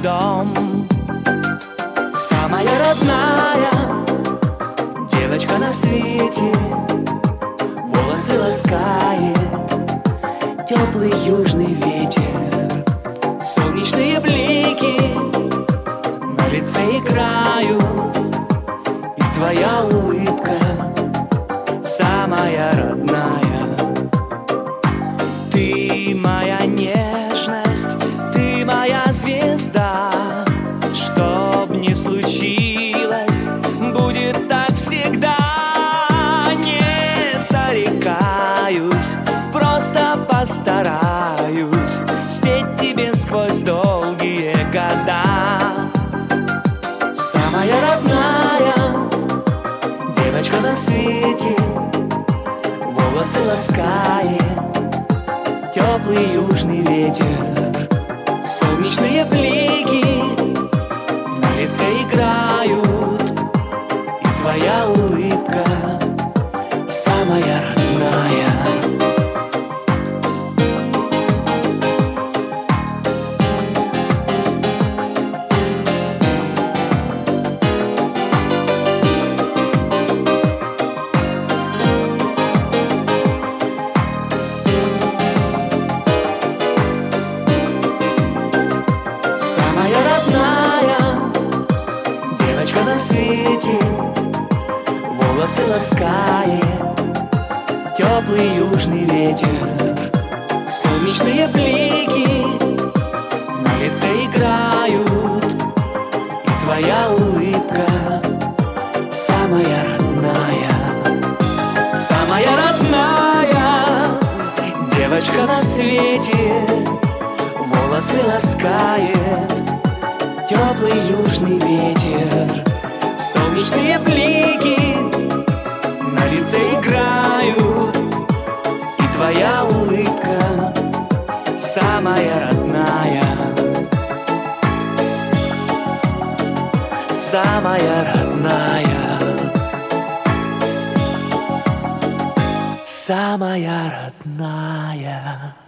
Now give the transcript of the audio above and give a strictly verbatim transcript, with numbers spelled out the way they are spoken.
дом. Самая родная девочка на свете, волосы ласкает теплый южный ветер. Солнечные блики на лице играют, и твоя улыбка самая родная. Ты моя нежность, ты моя звезда. Чтоб не случилось, будет так всегда. Не зарекаюсь, просто постараюсь спеть тебе сквозь долгие года. Самая родная девочка на свете, волосы ласкает теплый южный ветер. Солнечные блики на лице играют, и твоя улыбка самая родная. Девочка на свете, волосы ласкает теплый южный ветер. Солнечные блики на лице играют, и твоя улыбка самая родная. Самая родная девочка на свете, волосы ласкает теплый южный ветер. Солнечные блики на лице играют, и твоя улыбка самая родная. Самая родная. Самая родная.